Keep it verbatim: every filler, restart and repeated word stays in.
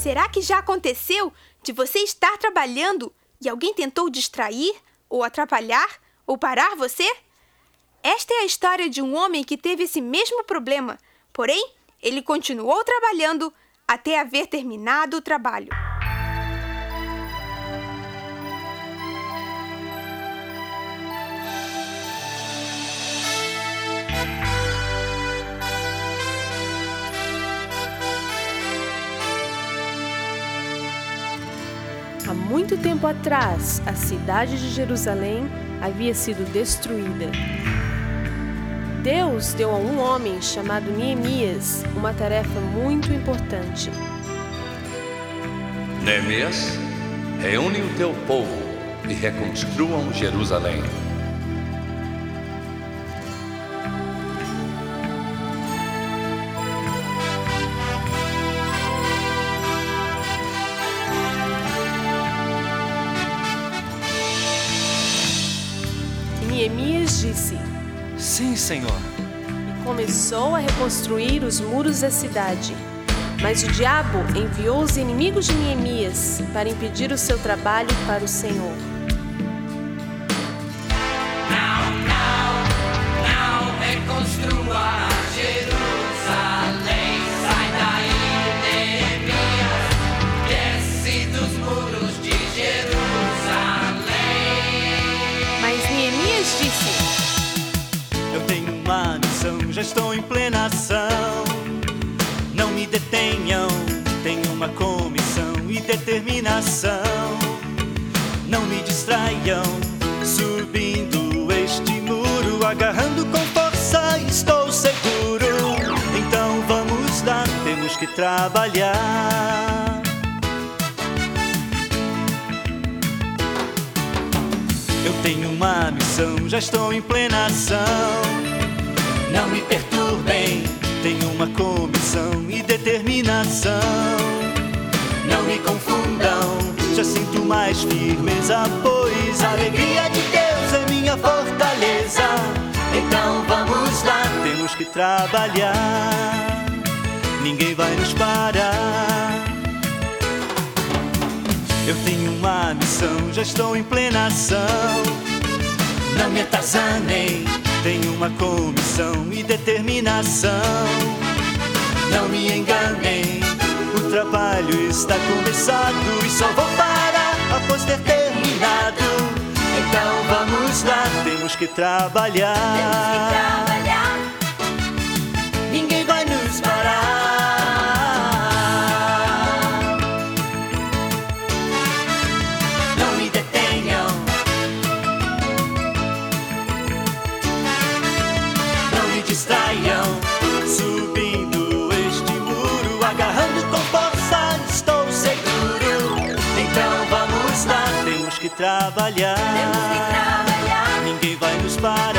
Será que já aconteceu de você estar trabalhando e alguém tentou distrair, ou atrapalhar, ou parar você? Esta é a história de um homem que teve esse mesmo problema, porém, ele continuou trabalhando até haver terminado o trabalho. Há muito tempo atrás, a cidade de Jerusalém havia sido destruída. Deus deu a um homem chamado Neemias uma tarefa muito importante. Neemias, reúne o teu povo e reconstruam Jerusalém. Neemias disse: Sim, Senhor. E começou a reconstruir os muros da cidade. Mas o diabo enviou os inimigos de Neemias para impedir o seu trabalho para o Senhor. Não, não, não reconstrua Jerusalém. Sai daí, Neemias, desce dos muros de Jerusalém. Mas Neemias disse: Eu tenho uma missão, já estou em plena ação. Não me detenham, tenho uma comissão e determinação. Não me distraiam, subindo este muro, agarrando com força, estou seguro. Então vamos lá, temos que trabalhar. Eu tenho uma missão, já estou em plena ação. Não me perturbem, tenho uma comissão e determinação. Não me confundam, já sinto mais firmeza, pois a alegria de Deus é minha fortaleza. Então vamos lá, temos que trabalhar. Ninguém vai nos parar. Eu tenho uma missão, já estou em plena ação. Não me atazanem, tenho uma comissão e determinação. Não me enganem, o trabalho está começado e só vou parar após ter terminado. Então vamos lá, temos que trabalhar. Temos que trabalhar. Ninguém vai nos parar. Não me detenham, não me distraiam, subindo este muro, agarrando com força, estou seguro. Então vamos lá, temos que trabalhar. Temos que trabalhar. Ninguém vai nos parar.